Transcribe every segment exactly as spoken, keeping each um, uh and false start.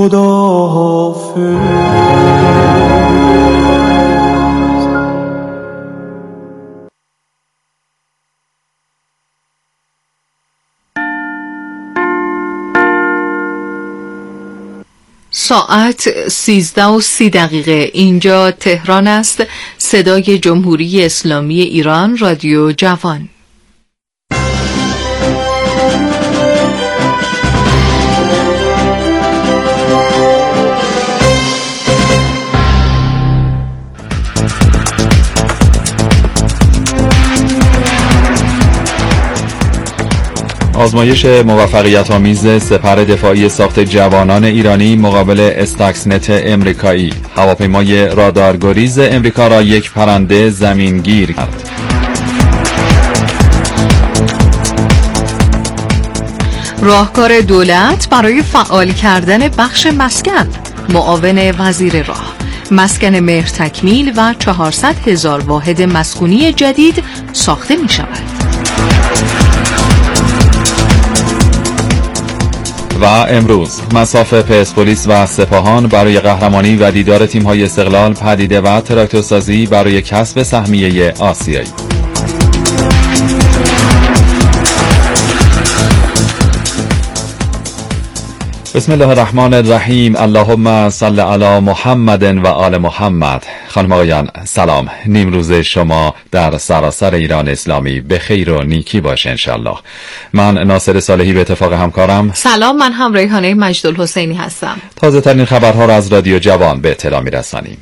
خدا حافظ. ساعت سیزده و سی دقیقه. اینجا تهران است. صدای جمهوری اسلامی ایران، رادیو جوان. آزمایش موفقیت‌آمیز سپر دفاعی ساخت جوانان ایرانی مقابل استاکسنت امریکایی. هواپیمای رادارگریز امریکا را یک پرنده زمینگیر کرد. راهکار دولت برای فعال کردن بخش مسکن. معاون وزیر راه. مسکن مهر تکمیل و چهارصد هزار واحد مسکونی جدید ساخته می شود. و امروز مصاف پرسپولیس و سپاهان برای قهرمانی و دیدار تیم‌های استقلال، پدیده و تراکتورسازی برای کسب سهمیه آسیایی. بسم الله الرحمن الرحیم. اللهم صل علی محمد و آل محمد. خانم آقایان سلام. نیمروز شما در سراسر ایران اسلامی به خیر و نیکی باشه انشالله. من ناصر صالحی به اتفاق همکارم. سلام، من هم ریحانه مجدالحسینی هستم. تازه ترین خبرها را از رادیو جوان به اطلاع می‌رسانیم.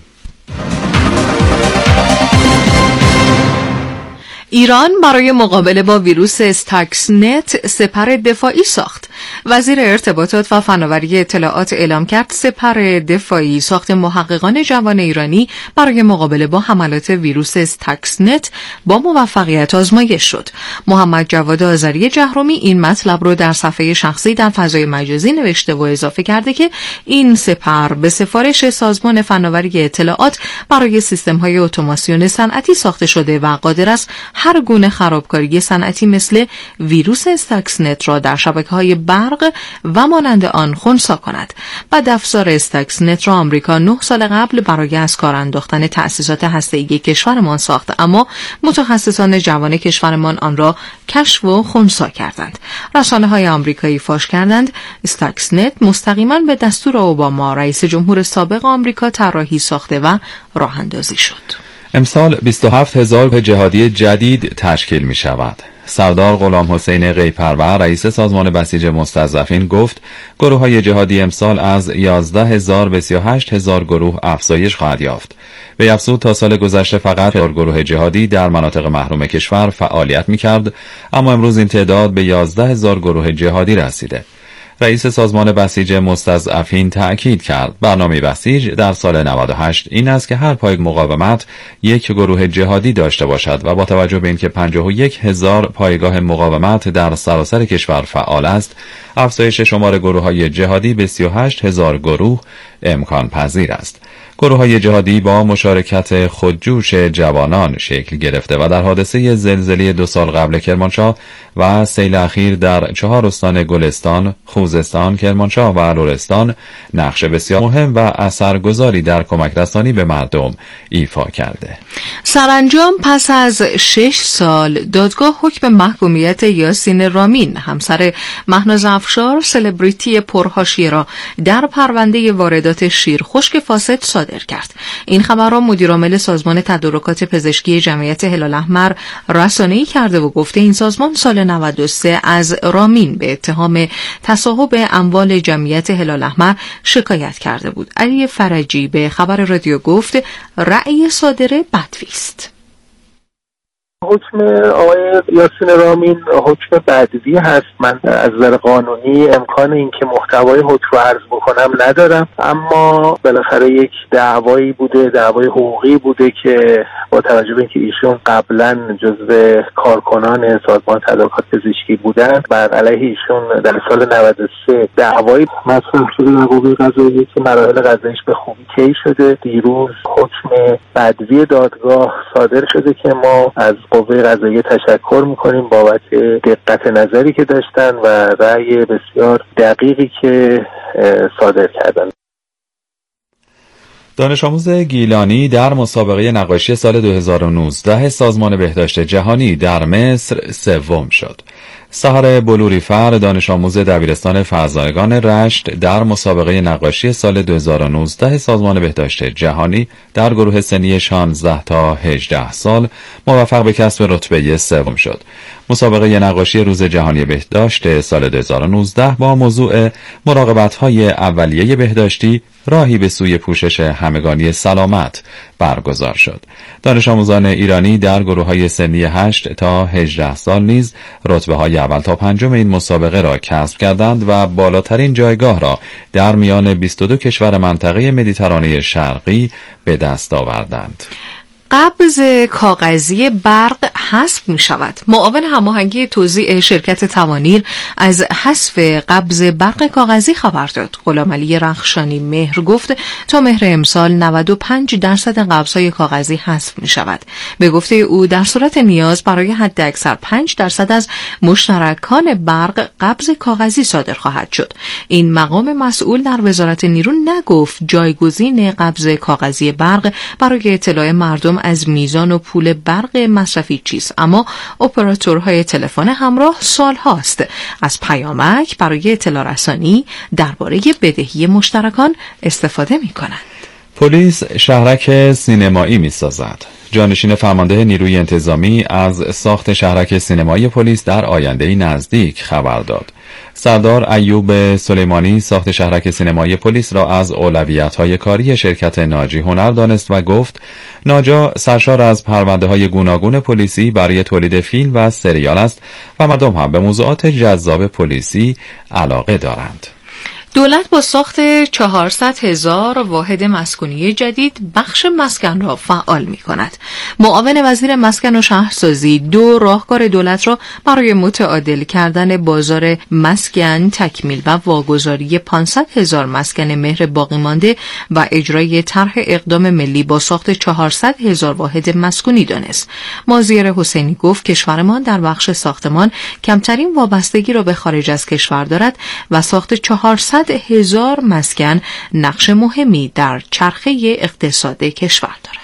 ایران برای مقابله با ویروس استاکسنت سپر دفاعی ساخت. وزیر ارتباطات و فناوری اطلاعات اعلام کرد سپر دفاعی ساخت محققان جوان ایرانی برای مقابله با حملات ویروس استاکسنت با موفقیت آزمایش شد. محمد جواد آذری جهرومی این مطلب رو در صفحه شخصی در فضای مجازی نوشته و اضافه کرده که این سپر به سفارش سازمان فناوری اطلاعات برای سیستم‌های اتوماسیون صنعتی ساخته شده و قادر است هر گونه خرابکاری صنعتی مثل ویروس استاکسنت را در شبکه‌های برق و مانند آن خنثی کند. بعد افزار استاکسنت را آمریکا نه سال قبل برای از کار انداختن تأسیسات هسته‌ای کشورمان ساخت، اما متخصصان جوان کشورمان آن را کشف و خنثی کردند. رسانه‌های آمریکایی فاش کردند استاکسنت مستقیما به دستور اوباما رئیس جمهور سابق آمریکا طراحی ساخته و راه اندازی شد. امسال بیست و هفت هزار جهادی جدید تشکیل می شود. سردار غلام حسین قیپرور رئیس سازمان بسیج مستضعفین گفت گروه های جهادی امسال از یازده هزار به سی و هشت هزار گروه افزایش خواهد یافت. به افزود تا سال گذشته فقط گروه جهادی در مناطق محروم کشور فعالیت می کرد، اما امروز این تعداد به یازده هزار گروه جهادی رسیده. رئیس سازمان بسیج مستضعفین تأکید کرد برنامه بسیج در سال نود و هشت این است که هر پایگاه مقاومت یک گروه جهادی داشته باشد و با توجه به اینکه پنجاه و یک هزار پایگاه مقاومت در سراسر کشور فعال است، افزایش شمار گروه‌های جهادی به سی و هشت هزار گروه امکان پذیر است. گروه‌های جهادی با مشارکت خودجوش جوانان شکل گرفته و در حادثه زلزله دو سال قبل کرمانشاه و سیل اخیر در چهار استان گلستان، خوزستان، کرمانشاه و لرستان نقش بسیار مهم و اثرگذاری در کمک رسانی به مردم ایفا کرده. سرانجام پس از شش سال دادگاه حکم محکومیت یاسین رامین، همسر مهناز افشار سلبریتی پرحاشیه را در پرونده واردات شیر خشک فاسد صادر کرد. این خبر را مدیرعامل سازمان تدارکات پزشکی جمعیت هلال احمر رسانه‌ای کرده و گفته این سازمان سال نود و سه از رامین به اتهام تصاحب اموال جمعیت هلال احمر شکایت کرده بود. علی فرجی به خبر رادیو گفت رأی صادره بدویست. حکم آقای یاسین رامین حکم بدوی هست. من از نظر قانونی امکان این که محتوای حکم رو عرض بکنم ندارم، اما بالاخره یک دعوایی بوده، دعوای حقوقی بوده که با توجه به اینکه ایشون قبلا جزو کارکنان سازمان تدارکات پزشکی بودن، بر علیه ایشون در سال نود و سه دعوایی مطرح شده در قوه قضاییه که مراحل قضاییش به خوبی طی شده. دیروز حکم بدوی دادگاه صادر شده که ما از قوه قضاییه تشکر میکنیم بابت دقت نظری که داشتن و رأی بسیار دقیقی که صادر کردن. دانش آموز گیلانی در مسابقه نقاشی سال دو هزار و نوزده سازمان بهداشت جهانی در مصر سوم شد. سحر بلوریفر دانش آموز دبیرستان فرزانگان رشت در مسابقه نقاشی سال دو هزار و نوزده سازمان بهداشت جهانی در گروه سنی شانزده تا هجده سال موفق به کسب رتبه سوم شد. مسابقه نقاشی روز جهانی بهداشت سال دو هزار و نوزده با موضوع مراقبت‌های اولیه بهداشتی راهی به سوی پوشش همگانی سلامت برگزار شد. دانش آموزان ایرانی در گروه‌های سنی هشت تا هجده سال نیز رتبه‌های اول تا پنجم این مسابقه را کسب کردند و بالاترین جایگاه را در میان بیست و دو کشور منطقه مدیترانه شرقی به دست آوردند. قبض کاغذی برق حذف می شود. معاون هماهنگی توزیع شرکت توانیر از حذف قبض برق کاغذی خبر داد. غلامعلی رخشانی مهر گفت تا مهر امسال نود و پنج درصد قبض‌های کاغذی حذف می شود. به گفته او در صورت نیاز برای حد اکثر پنج درصد از مشترکان برق قبض کاغذی صادر خواهد شد. این مقام مسئول در وزارت نیرو نگفت جایگزین قبض کاغذی برق برای اطلاع مردم از میزان و پول برق مصرفی چیست، اما اپراتورهای تلفن همراه سال هاست از پیامک برای اطلاع رسانی درباره بدهی مشترکان استفاده می کنند. پلیس شهرک سینمایی می سازد. جانشین فرمانده نیروی انتظامی از ساخت شهرک سینمایی پلیس در آینده نزدیک خبر داد. سردار ایوب سلیمانی ساخت شهرک سینمایی پلیس را از اولویت‌های کاری شرکت ناجی هنر دانست و گفت ناجا سرشار از پرونده‌های گوناگون پلیسی برای تولید فیلم و سریال است و مردم هم به موضوعات جذاب پلیسی علاقه دارند. دولت با ساخت چهارصد هزار واحد مسکونی جدید بخش مسکن را فعال می کند. معاون وزیر مسکن و شهرسازی دو راهکار دولت را برای متعادل کردن بازار مسکن تکمیل و واگذاری پانصد هزار مسکن مهر باقی مانده و اجرای طرح اقدام ملی با ساخت چهارصد هزار واحد مسکونی دانست. مازیر حسینی گفت کشورمان در بخش ساختمان کمترین وابستگی را به خارج از کشور دارد و ساخت چهارصد هزار مسکن نقش مهمی در چرخه اقتصاد کشور دارد.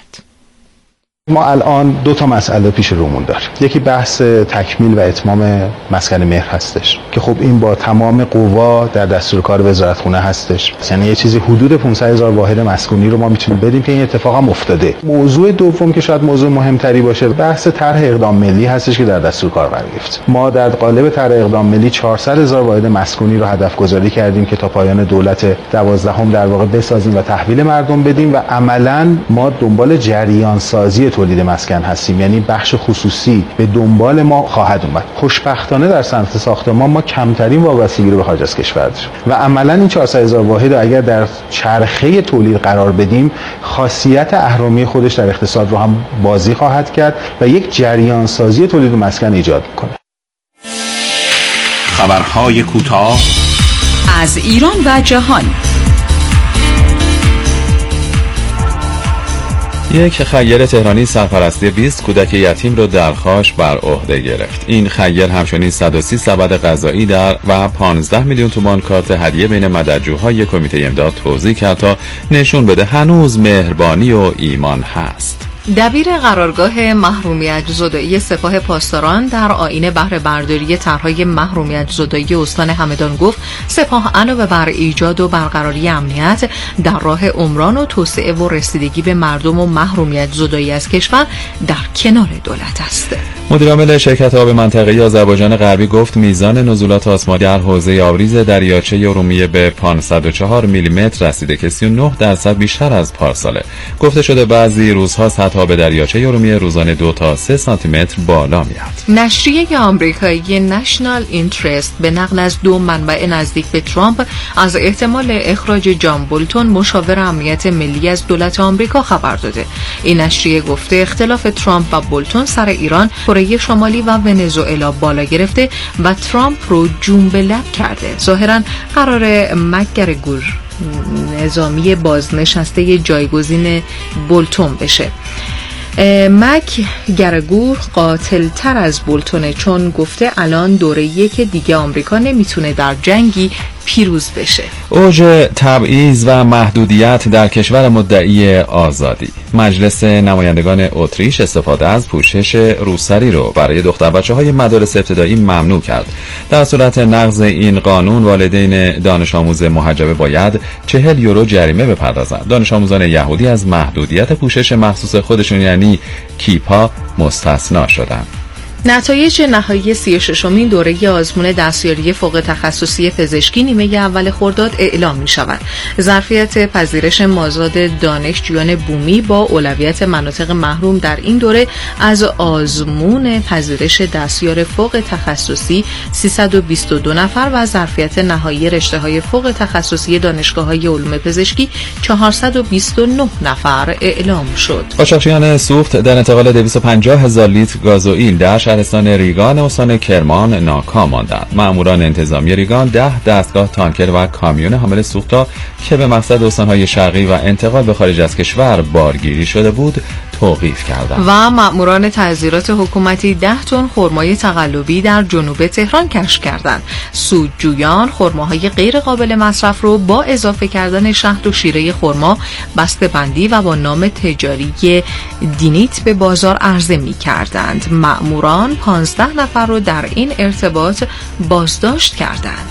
ما الان دو تا مسئله پیش رومون داریم. یکی بحث تکمیل و اتمام مسکن مهر هستش که خب این با تمام قوا در دستور کار وزارتخونه هستش. یعنی یه چیزی حدود پانصد هزار واحد مسکونی رو ما میتونیم بدیم که این اتفاق هم افتاده. موضوع دوم که شاید موضوع مهمتری باشه بحث طرح اقدام ملی هستش که در دستور کار قرار گرفت. ما در قالب طرح اقدام ملی چهارصد هزار واحد مسکونی رو هدف گذاری کردیم که تا پایان دولت دوازدهم در واقع بسازیم و تحویل مردم بدیم و عملاً ما دنبال جریان سازی تولید مسکن هستیم. یعنی بخش خصوصی به دنبال ما خواهد اومد. خوشبختانه در صنعت ساختمان ما کمترین وابستگی رو به خارج از کشور داریم و عملاً این چهارصد هزار واحد اگر در چرخه تولید قرار بدیم خاصیت اهرامی خودش در اقتصاد رو هم بازی خواهد کرد و یک جریان سازی تولید مسکن ایجاد میکنه. خبرهای کوتاه از ایران و جهان. یک خیر تهرانی سرپرستی بیست کودک یتیم را در خاش بر عهده گرفت. این خیر همچنین صد و سی سبد غذایی در و پانزده میلیون تومان کارت هدیه بین مددجوهای کمیته امداد توزیع کرد تا نشون بده هنوز مهربانی و ایمان هست. دبیر قرارگاه محرومیت زدایی سپاه پاسداران در آیین بهره برداری طرحهای محرومیت زدایی استان همدان گفت سپاه علاوه بر ایجاد و برقراری امنیت در راه عمران و توسعه و رسیدگی به مردم و محرومیت زدایی از کشور در کنار دولت است. مدیر عامل شرکت آب منطقه‌ای آذربایجان غربی گفت میزان نزولات آسمانی در حوزه آبریز دریاچه ارومیه به پانصد و چهار میلیمتر رسیده که سی و نه درصد بیشتر از پارساله. گفته شده بعضی روزها سطح آب دریاچه ارومیه روزانه دو تا سه سانتی متر بالا میاد. نشریه آمریکایی نشنال اینترست به نقل از دو منبع نزدیک به ترامپ از احتمال اخراج جان بولتون مشاور امنیت ملی از دولت آمریکا خبر داده. این نشریه گفته اختلاف ترامپ و بولتون سر ایران، کره شمالی و ونزوئلا بالا گرفته و ترامپ رو جون به لب کرده. ظاهراً قرار مک‌گرگور نظامی بازنشسته جایگزین بولتون بشه. مک گرگور قاتل تر از بولتونه، چون گفته الان دوره‌ایه که دیگه آمریکا نمیتونه در جنگی پیروز بشه. اوج تبعیض و محدودیت در کشور مدعی آزادی. مجلس نمایندگان اتریش استفاده از پوشش روسری رو برای دختر بچه‌های مدارس ابتدایی ممنوع کرد. در صورت نقض این قانون والدین دانش آموز محجبه باید چهل یورو جریمه بپردازند. دانش آموزان یهودی از محدودیت پوشش مخصوص خودشون یعنی کیپا مستثنا شدند. نتایج نهایی سی و ششمین دوره آزمون دستیاری فوق تخصصی پزشکی نیمه اول خرداد اعلام می شود. ظرفیت پذیرش مازاد دانشجویان بومی با اولویت مناطق محروم در این دوره از آزمون پذیرش دستیار فوق تخصصی سیصد و بیست و دو نفر و ظرفیت نهایی رشته‌های فوق تخصصی دانشگاه‌های علوم پزشکی چهارصد و بیست و نه نفر اعلام شد. قاچاقچیان سوخت در انتقال دویست و پنجاه هزار لیتر گازوئیل در شهرستان ریگان استان کرمان ناکام ماندند. مأموران انتظامی ریگان ده دستگاه تانکر و کامیون حامل سوخت را که به مقصد استان‌های شرقی و انتقال به خارج از کشور بارگیری شده بود توقیف کردند. و مأموران تعزیرات حکومتی ده تن خرمای تقلبی در جنوب تهران کشف کردند. سودجویان خرماهای غیر قابل مصرف رو با اضافه کردن شهد و شیره خرما بسته‌بندی و با نام تجاری دینیت به بازار عرضه می‌کردند. مأموران پانزده نفر رو در این ارتباط بازداشت کردند.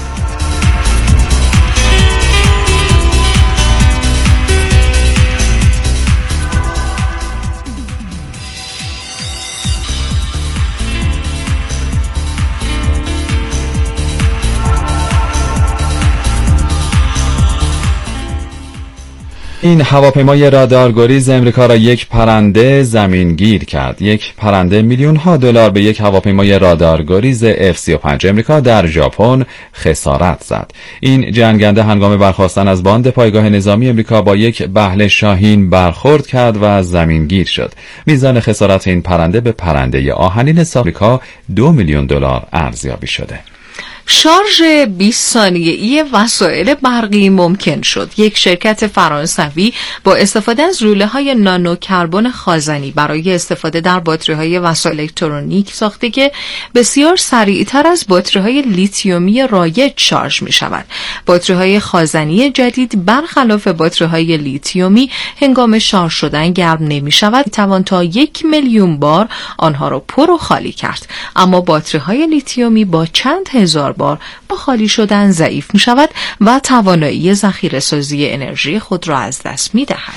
این هواپیمای رادارگریز امریکا را یک پرنده زمینگیر کرد. یک پرنده میلیون ها دلار به یک هواپیمای رادارگریز اف سی و پنج امریکا در ژاپن خسارت زد. این جنگنده هنگام برخاستن از باند پایگاه نظامی امریکا با یک بهل شاهین برخورد کرد و زمینگیر شد. میزان خسارت این پرنده به پرنده آهنین آمریکا دو میلیون دلار ارزیابی شده. شارژ بیست ثانیه‌ای وسایل برقی ممکن شد. یک شرکت فرانسوی با استفاده از لوله‌های نانو کربن خازنی برای استفاده در باتری‌های وسایل الکترونیک ساخته که بسیار سریعتر از باتری‌های لیتیومی رایج شارژ می‌شود. باتری‌های خازنی جدید برخلاف باتری‌های لیتیومی هنگام شارژ شدن گرم نمی‌شود. توان تا یک میلیون بار آنها را پر و خالی کرد. اما باتری‌های لیتیومی با چند هزار بار با خالی شدن ضعیف می شود و توانایی ذخیره سازی انرژی خود را از دست می دهد.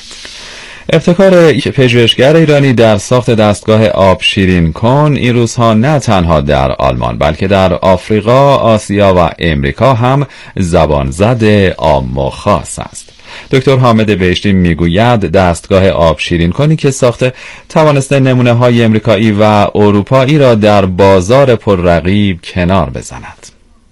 ابتکار پژوهشگر ایرانی در ساخت دستگاه آب شیرین کن این روزها نه تنها در آلمان بلکه در آفریقا، آسیا و امریکا هم زبان زد عام و خاص است. دکتر حامد بهشتی میگوید دستگاه آب شیرین کنی که ساخته توانسته نمونه های امریکایی و اروپایی را در بازار پررقیب کنار بزند.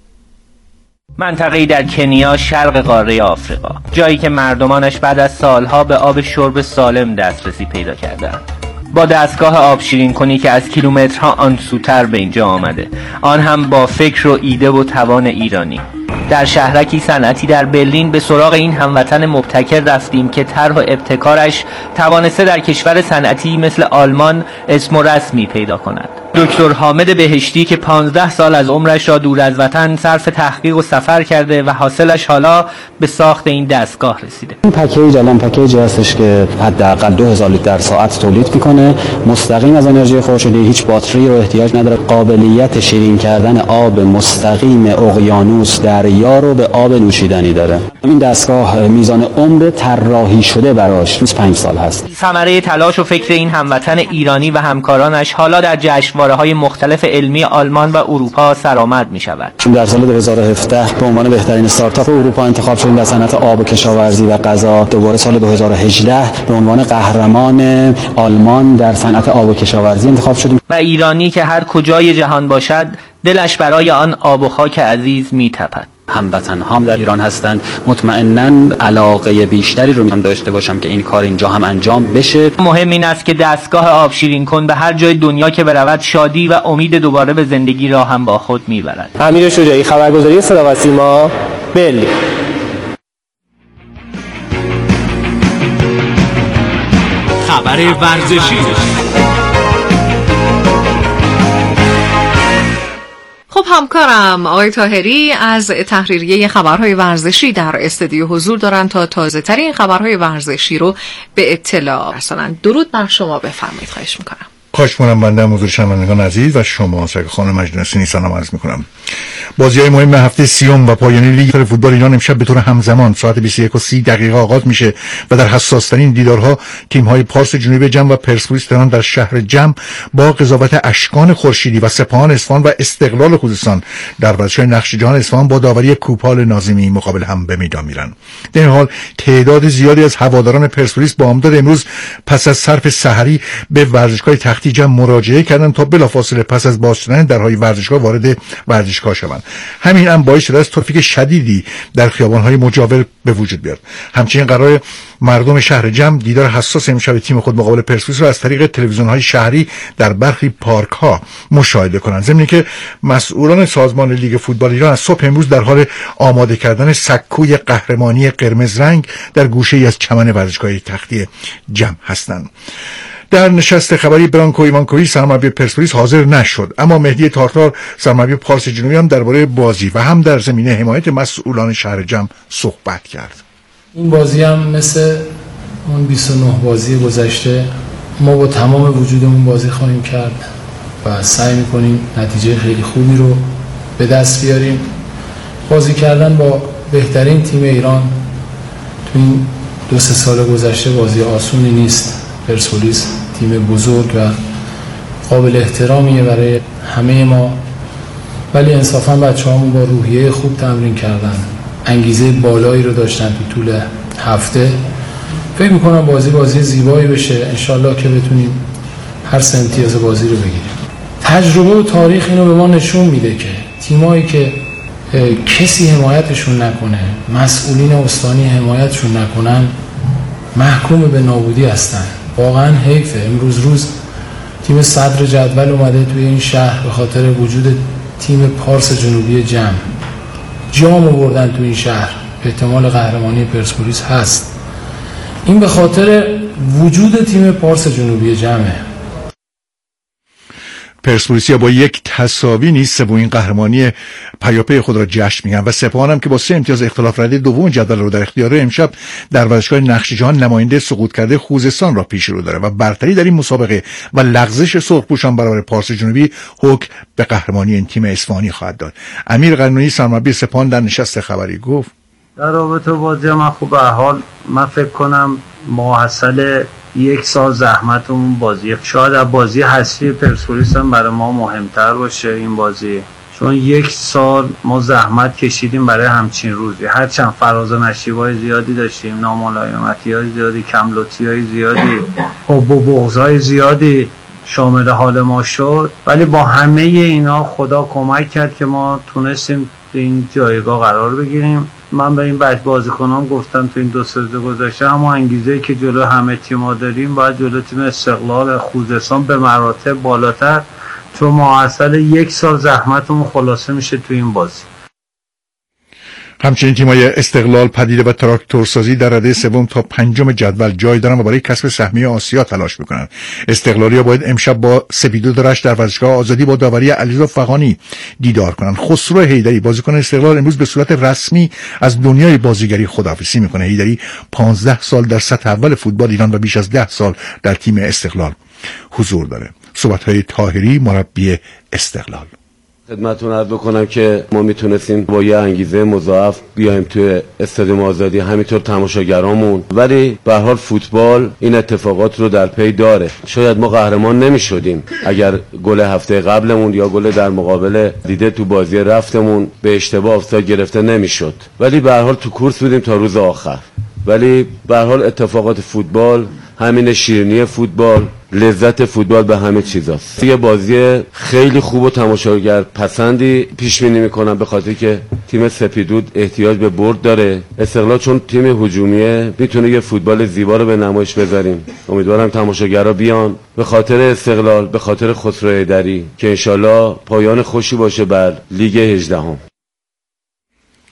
منطقه‌ای در کنیا شرق قاره آفریقا، جایی که مردمانش بعد از سالها به آب شرب سالم دسترسی پیدا کردند. با دستگاه آب شیرین کنی که از کیلومترها آنسوتر به اینجا آمده، آن هم با فکر و ایده و توان ایرانی. در شهرکی صنعتی در برلین به سراغ این هموطن مبتکر رفتیم که طرح و ابتکارش توانسته در کشور صنعتی مثل آلمان اسم و رسمی پیدا کند. دکتر حامد بهشتی که پانزده سال از عمرش را دور از وطن صرف تحقیق و سفر کرده و حاصلش حالا به ساخت این دستگاه رسیده. این پکیج الان پکیجی هستش که حداقل دو هزار لیتر در ساعت تولید میکنه، مستقیم از انرژی خورشیدی، هیچ باتری رو احتیاج نداره. قابلیت شیرین کردن آب مستقیم اقیانوس دریا رو به آب نوشیدنی داره. این دستگاه میزان عمر طراحی شده براش بیست و پنج سال هست. ثمره تلاش و فکر این هموطن ایرانی و همکارانش حالا در جشنواره‌های مختلف علمی آلمان و اروپا سرآمد می‌شود. در سال دو هزار و هفده به عنوان بهترین استارتاپ اروپا انتخاب شدیم در صنعت آب و کشاورزی و غذا. دوباره سال دو هزار و هجده به عنوان قهرمان آلمان در صنعت آب و کشاورزی انتخاب شدیم. و ایرانی که هر کجای جهان باشد دلش برای آن آب و خاک عزیز می‌تپد. هموطن هم در ایران هستند، مطمئناً علاقه بیشتری رو هم داشته باشم که این کار اینجا هم انجام بشه. مهم این است که دستگاه آب شیرین کن به هر جای دنیا که برود شادی و امید دوباره به زندگی را هم با خود میبرد. امیر شجاعی، خبرگزاری صدا و سیما، برلین. خبر ورزشی. خب همکارم آقای طاهری از تحریریه خبرهای ورزشی در استودیو حضور دارن تا تازه ترین خبرهای ورزشی رو به اطلاع رسانند. درود بر شما، بفرمایید. خواهش میکنم. خواهش می‌کنم. بنده حضور شنوندگان عزیز و شما سرکار خانم مجلسی سلام عرض می‌کنم. بازی‌های مهم هفته سیوم و پایانی لیگ فوتبال ایران امشب به طور همزمان ساعت بیست و یک و سی دقیقه آغاز میشه و در حساس‌ترین دیدارها تیم‌های پارس جنوبی جم و پرسپولیس تهران در شهر جم با قضاوت اشکان خورشیدی و سپاهان اصفهان و استقلال خوزستان در ورزشگاه نقش جهان اصفهان با داوری کوپال ناظمی مقابل هم به میدان میرن. در این حال تعداد زیادی از هواداران پرسپولیس با امداد امروز پس از صرف سحری به ورزشگاه تختی جم مراجعه کردن تا بلافاصله پس از باز شدن درهای ورزشگاه وارد ورزشگاه شوند. همین هم باعث شده است ترافیک شدیدی در خیابان‌های مجاور به وجود بیاد. همچنین قرار مردم شهر جم دیدار حساس امشب تیم خود مقابل پرسپولیس را از طریق تلویزیون‌های شهری در برخی پارک‌ها مشاهده کنند. ضمن که مسئولان سازمان لیگ فوتبال ایران از صبح امروز در حال آماده کردن سکوی قهرمانی قرمز رنگ در گوشه‌ای از چمن ورزشگاه تختی جم هستند. در نشست خبری برانکو ایوانکوویچ سرمربی پرسپولیس حاضر نشد، اما مهدی تارتار سرمربی پارس جنوبی هم درباره بازی و هم در زمینه حمایت مسئولان شهر جم صحبت کرد. این بازی هم مثل اون بیست و نه بازی گذشته ما با تمام وجودمون بازی خواهیم کرد و سعی می‌کنیم نتیجه خیلی خوبی رو به دست بیاریم. بازی کردن با بهترین تیم ایران تو این دو سه سال گذشته بازی آسونی نیست. پرسپولیس تیم بزرگ و قابل احترامیه برای همه ما، ولی انصافا بچه‌هامون با روحیه خوب تمرین کردن، انگیزه بالایی رو داشتن تو طول هفته. فکر می‌کنم بازی بازی زیبایی بشه، انشالله که بتونیم هر سه امتیاز بازی رو بگیریم. تجربه و تاریخ اینو به ما نشون میده که تیمایی که کسی حمایتشون نکنه، مسئولین استانی حمایتشون نکنن، محکوم به نابودی هستن. واقعا حیفه. امروز روز تیم صدر جدول اومده توی این شهر به خاطر وجود تیم پارس جنوبی جم جام آوردن تو این شهر. احتمال قهرمانی پرسپولیس هست. این به خاطر وجود تیم پارس جنوبی جمه. پرسپولیسیا با یک تساوی نیز سومین قهرمانی پیاپی خود را جشن می‌گیرند و سپاهان هم که با سه امتیاز اختلاف رده دوم جدول رو در اختیار امشب در ورزشگاه نقش جهان نماینده سقوط کرده خوزستان را پیش رو داره و برتری در این مسابقه و لغزش سرخپوشان برابر پارس جنوبی حکم به قهرمانی این تیم اصفهانی خواهد داد. امیر قنونی سرمربی سپاهان در نشست خبری گفت در رابطه با بازی من خوب به حال من فکر کنم ماحصل یک سال زحمتمون بازی شاید از بازی حذفی پرسپولیس هم برای ما مهمتر باشه این بازی، چون یک سال ما زحمت کشیدیم برای همچین روزی. هرچند فراز و نشیب‌های زیادی داشتیم، ناملایمتی‌های زیادی، کملوتی‌های زیادی، حب و بغض‌های زیادی شامل حال ما شد، ولی با همه اینا خدا کمک کرد که ما تونستیم این جایگاه قرار بگیریم. من به این بچه بازیکنان گفتم تو این دو سه روز گذشته، اما انگیزه‌ای که جلو همه تیم‌ها داریم باید جلو تیم استقلال خوزستان به مراتب بالاتر، چون ماحصل یک سال زحمتمون خلاصه میشه تو این بازی. همچنین تیم‌های استقلال، پدیده و تراکتورسازی در رده سوم تا پنجم جدول جای دارن و برای کسب سهمیه آسیا تلاش میکنن. استقلالی‌ها باید امشب با سپیدو درش در ورزشگاه آزادی با داوری علیرضا فغانی دیدار کنن. خسرو حیدری بازیکن استقلال امروز به صورت رسمی از دنیای بازیگری خداحافظی میکنه. حیدری پانزده سال در سطح اول فوتبال ایران و بیش از ده سال در تیم استقلال حضور داره. صحبت‌های طاهری مربی استقلال. خدمتتون عرض بکنم که ما میتونستیم با یه انگیزه مضاعف بیایم توی استادیوم آزادی، همینطور تماشاگرامون، ولی به هر حال فوتبال این اتفاقات رو در پی داره. شاید ما قهرمان نمیشدیم اگر گل هفته قبلمون یا گل در مقابل دیده تو بازی رفتمون به اشتباه آفساید گرفته نمیشد، ولی به هر حال تو کورس بودیم تا روز آخر. ولی به هر حال اتفاقات فوتبال، همین شیرینی فوتبال، لذت فوتبال به همه چیزاست. یه بازی خیلی خوب و تماشاگر پسندی پیش بینی میکنم، به خاطر که تیم سپیدود احتیاج به برد داره. استقلال چون تیم هجومیه میتونه یه فوتبال زیبا رو به نمایش بذاریم. امیدوارم تماشاگرها بیان به خاطر استقلال، به خاطر خسرو حیدری، که انشالله پایان خوشی باشه بر لیگ هجدهم.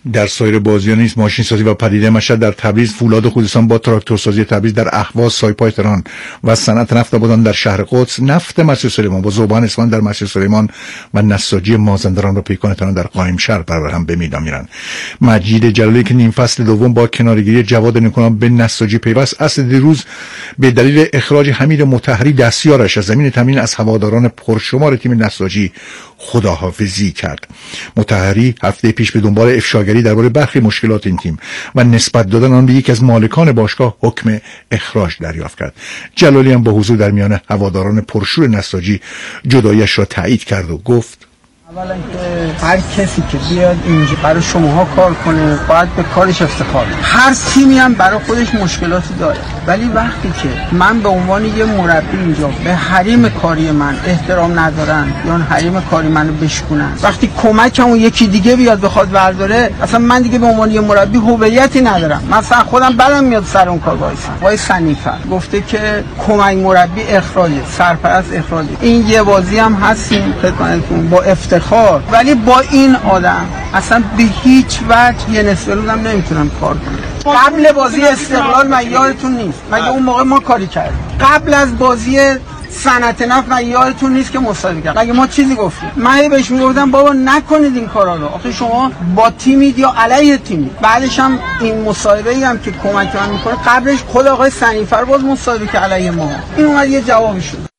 در سایر بازی‌ها نیز ماشین سازی و پدیده مشهد در تبریز، فولاد خوزستان با تراکتورسازی تبریز در اهواز، سایپای تهران و صنعت نفت آبادان در شهر قدس، نفت مسجد سلیمان با ذوبان اصفهان در مسجد سلیمان و نساجی مازندران و پیکان تهران در قائمشهر بر هم به میدان میرن. مجید جلالی که نیم فصل دوم با کنارگیری جواد نیکونام به نساجی پیوست، اصل دیروز به دلیل اخراج حمید مطهری دستیارش از زمین تمرین از هواداران پرشمار تیم نساجی خداحافظی کرد. مطهری هفته پیش به دنبال افشاگری درباره برخی مشکلات این تیم و نسبت دادن آن به یکی از مالکان باشگاه حکم اخراج دریافت کرد. جلالی هم با حضور در میان هواداران پرشور نساجی جداییش را تایید کرد و گفت: اولا که هر کسی که بیاد اینجا برای شماها کار کنه باید به کارش افتخار کنه. هر تیمی هم برای خودش مشکلاتی داره، ولی وقتی که من به عنوان یه مربی اینجا به حریم کاری من احترام ندارن یا حریم کاری منو بشکنن، وقتی کمکمون یکی دیگه بیاد بخواد برداره، اصلا من دیگه به عنوان یه مربی هویتی ندارم. مثلا خودم برام میاد سر اون کار وایسم. وای سنیفر گفته که کمک مربی اخراجه، سرپرست اخراجه. این یه بازی هم هستیم خدمتتون با افتخار، ولی با این آدم اصلا به هیچ وجه یه نصف روزم نمیتونم کار کنم. قبل بازی استقلال من یادتون نیست مگه اون موقع ما کاری کردیم؟ قبل از بازی صنعت نفت من یادتون نیست که مصاحبه کرد مگه ما چیزی گفتیم؟ من بهش میگفتم بابا نکنید این کارا رو، آخه شما با تیمید یا علیه تیمید. بعدش هم این مصاحبه‌ای هم که کمک من میکنه، قبلش خود آقای سنیفر باز مصاحبه که علیه ما، این اومد یه جوابی شد.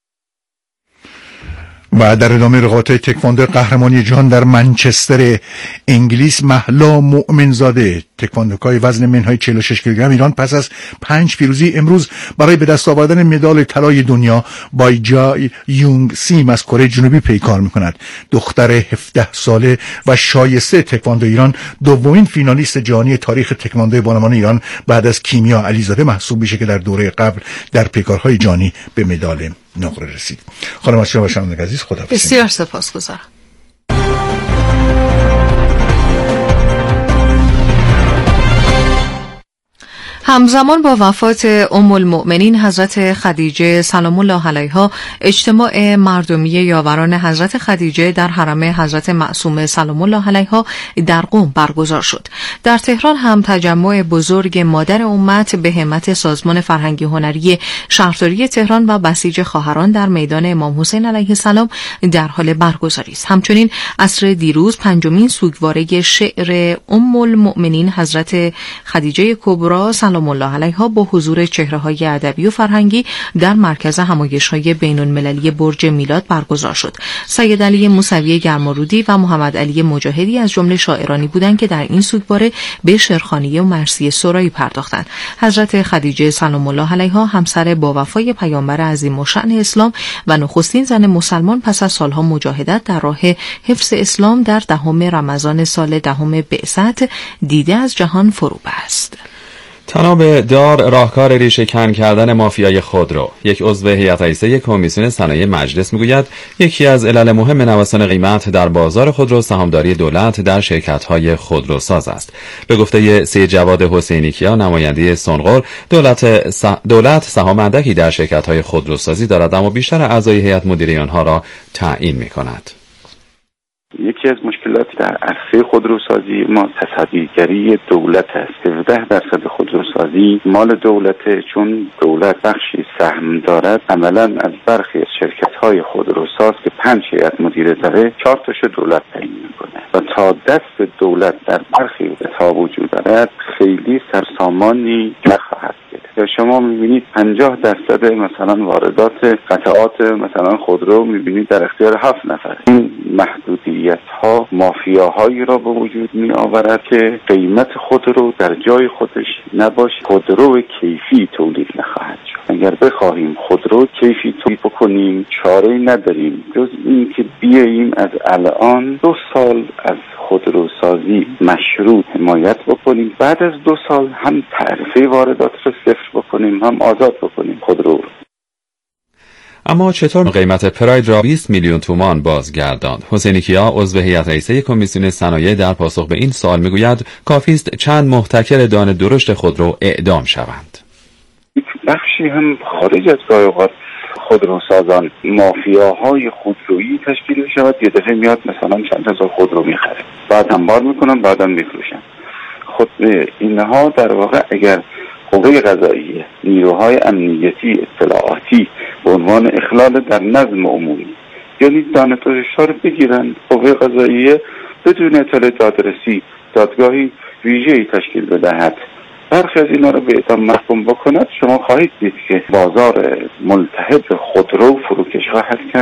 و در ادامه رقابت تکواندو قهرمانی جهان در منچستر انگلیس، مهلا مؤمنزاده تکواندوکای وزن منهای چهل و شش کیلوگرم ایران پس از پنج پیروزی امروز برای به دست آوردن مدال طلای دنیا با جای یونگ سیم از کره جنوبی پیکار میکند. دختر هفده ساله و شایسته تکواندو ایران دومین فینالیست جهانی تاریخ تکواندو بانوان ایران بعد از کیمیا علیزاده محسوب میشه که در دوره قبل در پیکارهای جهانی به مدال نقره رسید. خانم آسیا و شنوندگان عزیز، خداحافظ. بسیار سپاسگزارم. همزمان با وفات ام المؤمنین حضرت خدیجه سلام الله علیها، اجتماع مردمی یاوران حضرت خدیجه در حرم حضرت معصومه سلام الله علیها در قم برگزار شد. در تهران هم تجمع بزرگ مادر امت به همت سازمان فرهنگی هنری شهرداری تهران و بسیج خواهران در میدان امام حسین علیه السلام در حال برگزاری است. همچنین عصر دیروز پنجمین سوگواره شعر ام المؤمنین حضرت خدیجه کبری سلام الله علیها با حضور چهره‌های ادبی و فرهنگی در مرکز همایش‌های بین‌المللی برج میلاد برگزار شد. سید علی موسوی گرمارودی و محمد علی مجاهدی از جمله شاعرانی بودند که در این سوگواره به شعرخوانی و مرثیه سرایی پرداختند. حضرت خدیجه سلام الله علیها همسر با وفای پیامبر عظیم الشأن اسلام و نخستین زن مسلمان پس از سالها مجاهدت در راه حفظ اسلام در دهم رمضان سال دهم بعثت دیده از جهان فرو بست. طناب دار راهکار ریشه‌کن کردن مافیای خودرو. یک عضو هیئت رئیسه کمیسیون صنایع مجلس میگوید یکی از علل مهم نوسان قیمت در بازار خودرو سهامداری دولت در شرکت‌های خودروساز است. به گفته سید جواد حسینی کیا نماینده سنغر، دولت س... دولت سهام اندکی در شرکت‌های خودروسازی دارد اما بیشتر اعضای هیئت مدیره آنها را تعیین می‌کند. یکی از مشکلات در عرصه خودروسازی ما تصدیگری دولت است. هفده درصد خودروسازی مال دولته، چون دولت بخشی سهم دارد. عملا از برخی از شرکت‌های خودروساز که پنج هیئت مدیره داره، چهار تاشو دولت تعیین میکنه و تا دست دولت در برخی تا وجود دارد خیلی سرسامانی نخواهد گرفت. شما میبینید پنجاه درصد مثلا واردات قطعات مثلا خودرو میبینید در اختیار هفت نفر. این محدودیت ها مافیاهایی را به وجود می آورد که قیمت خودرو در جای خودش نباشه، خودرو کیفی تولید نخواهد شد. اگر بخواهیم خودرو کیفی تولید بکنیم چاره‌ای نداریم جز این که بیاییم از الان دو سال از خودروسازی مشروط حمایت بکنیم، بعد از دو سال هم تعرفه واردات رو صفر بکنیم، هم آزاد بکنیم خودرو رو. اما چطور قیمت پراید را بیست میلیون تومان بازگرداند؟ حسینی کیا عضو هیئت رئیسه کمیسیون صنایع در پاسخ به این سوال میگوید کافی است چند محتکر دانه درشت خودرو اعدام شوند. بخشی هم خارج از گاه اوقات خودروسازان مافیاهای خودرویی تشکیل می شود. یه دفعه میاد مثلا چند هزار خودرو میخره، بعد هم بار میکنن، بعد هم میفروشن. خود اینها در واقع اگر قوه قضاییه، نیروهای امنیتی اطلاعاتی به عنوان اخلال در نظم عمومی یعنی دانش‌ها رو بگیرن، قوه قضاییه بدون اطلاع دادرسی دادگاهی ویژه‌ای تشکیل بدهد، برخی از اینا رو به اعدام محکوم بکند، شما خواهید دید که بازار ملتهب خودرو فروکش خواهد کرد.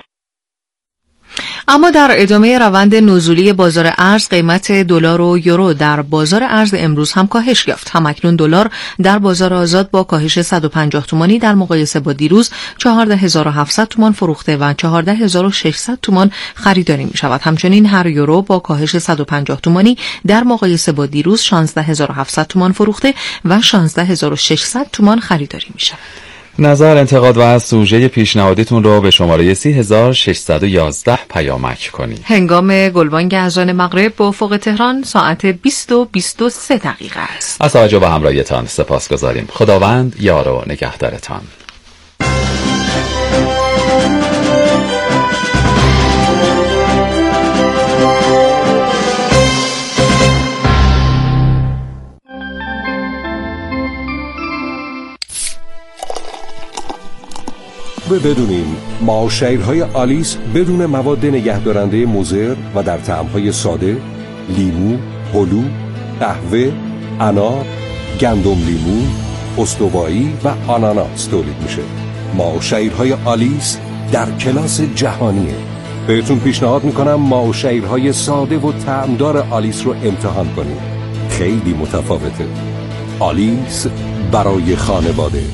اما در ادامه روند نزولی بازار ارز، قیمت دلار و یورو در بازار ارز امروز هم کاهش یافت. همکنون دلار در بازار آزاد با کاهش صد و پنجاه تومانی در مقایسه با دیروز چهارده هزار و هفتصد تومان فروخته و چهارده هزار و ششصد تومان خریداری می شود. همچنین هر یورو با کاهش صد و پنجاه تومانی در مقایسه با دیروز شانزده هزار و هفتصد تومان فروخته و شانزده هزار و ششصد تومان خریداری می شود. نظر، انتقاد و سوژه پیشنهادیتون رو به شماره سی هزار و ششصد و یازده پیامک کنید. هنگام گلبانگ اذان مغرب با افق تهران ساعت بیست و بیست و سه دقیقه است. از توجه و همراهیتان سپاسگزاریم. خداوند یار و نگهدارتان. بدونیم معاشرهای آلیس بدون مواد نگهدارنده مضر و در طعمهای ساده، لیمو، هلو، قهوه، انار، گندم لیمو، استوایی و آناناس تولید میشه. معاشرهای آلیس در کلاس جهانیه. بهتون پیشنهاد میکنم معاشرهای ساده و طعمدار آلیس رو امتحان کنید. خیلی متفاوته. آلیس برای خانواده.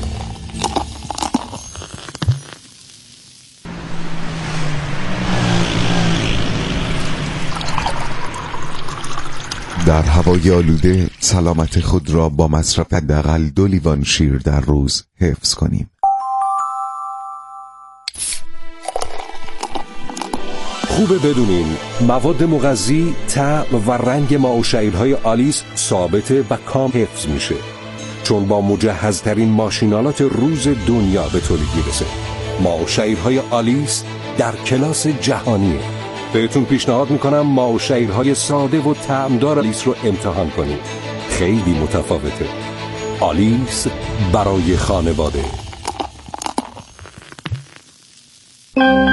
در هوای آلوده سلامت خود را با مصرف حداقل دو لیوان شیر در روز حفظ کنیم. خوبه بدونین مواد مغذی، طعم و رنگ معاشرهای آلیس ثابته و کام حفظ میشه، چون با مجهزترین ماشینالات روز دنیا به تولید میرسه. معاشرهای آلیس در کلاس جهانیه. بهتون پیشنهاد میکنم معاشرهای ساده و طعمدار آلیس رو امتحان کنید. خیلی متفاوته. آلیس برای خانواده.